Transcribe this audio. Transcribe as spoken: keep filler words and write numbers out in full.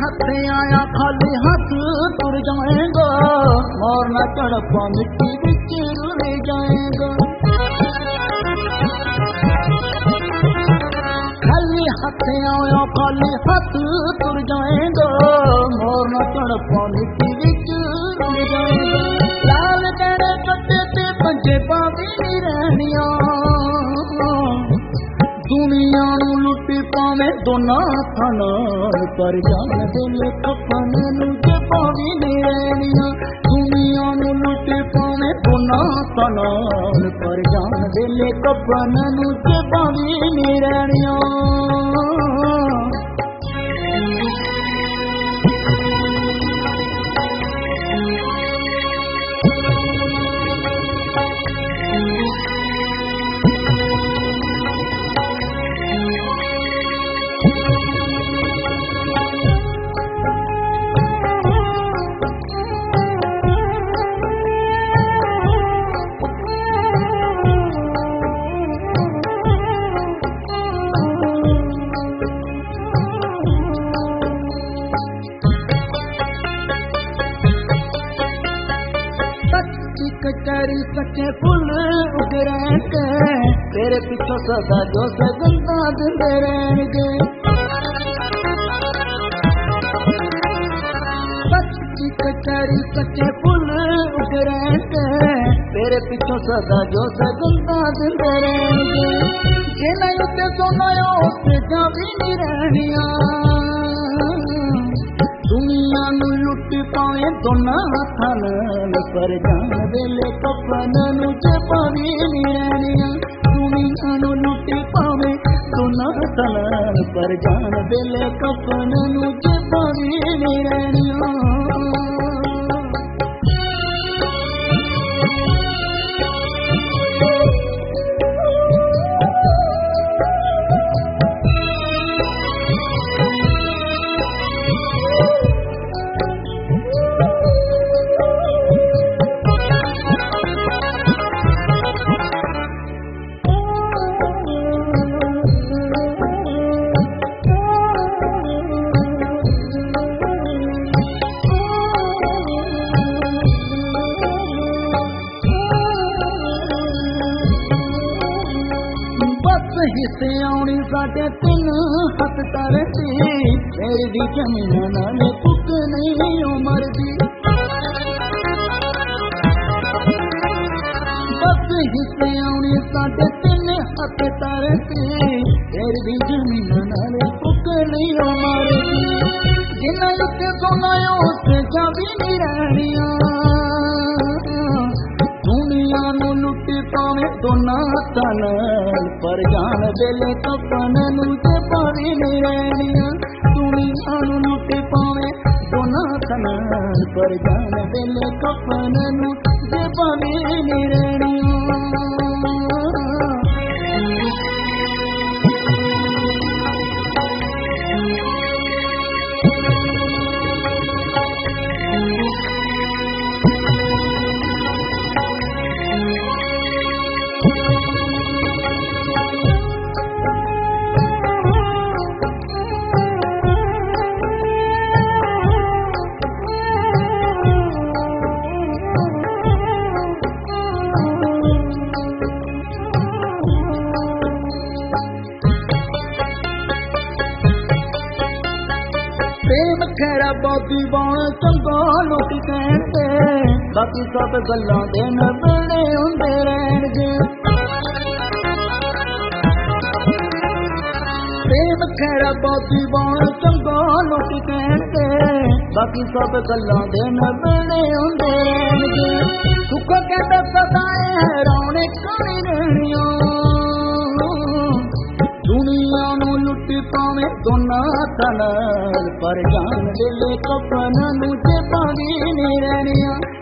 हथे आया खाली हाथ तुर जाएगा, और न तड़पा मिट्टी बिच रुल जाएगा। खाली हथे आया खाली हाथ तुर जाएगा, और न तड़पा मिट्टी बिच रुल जाएगा। लाल तेरे कट्टे ते पंजे पावी नी रहनिया, दुनिया नू लुटी पावे दोना हत्थां नाल, पर जान दिल कफन नू जे पावी नी रहनिया। दुनिया नू लुटी पावे दोना हत्थां नाल, पर जान दिल कफन नू जे पावी नी रहनिया। कचहरी सच्चे फुल उग रहते, तेरे पिछो सदा जो सगंदा दिंदे रहणगे। सच्ची कचहरी सच्चे फुल उग रहते, तेरे पिछो सदा जो सगंदा दिंदे रहणगे। जिन्हां उत्ते सोनायो उत्ते जावी नी रहनिया, दुनिया नू लुट पावे दोना हत्थां नाल, पर जान वेले कफन नू जे पावी नी रहनिया। दुनिया नू लुट पावे दोना हत्थां नाल, पर जान वेले कफन नू जे पावी नी रहनिया। हिस्से आउणी साडे तीन हथ तरती, मेरी दी जमीना नाल पुक नहीं मरदी। बस हिस्से आउणी साडे तीन हथ तरती, मेरी दी जमीना नाल पुक नहीं मरदी। जिन्हां उत्ते सोनायो उत्ते जावी नी रहनिया, दुनिया नू लुटी पावे दोना हत्थां नाल, पर जान दिल कफन नू जे पावी नी रहनिया। दुनिया नू लुटी पावे दोना हत्थां नाल, पर जान दिल कफन नू जे पावी नी रहनिया। प्रेम खैरा बाकी बाण चंगा लोग कहते, बाकी सब गल्लां दे नबड़े हुंदे रहणगे। प्रेम खैरा बाकी बाण चंगा लोग कहते, बाकी सब गल्लां दे नबड़े हुंदे रहणगे। सुख कहते सदाए हैराने करी रहनिया, दुनिया नू लुट पावे दोना हत्थां नाल, पर जान दिल कफन नू जे पावी नी रहनिया।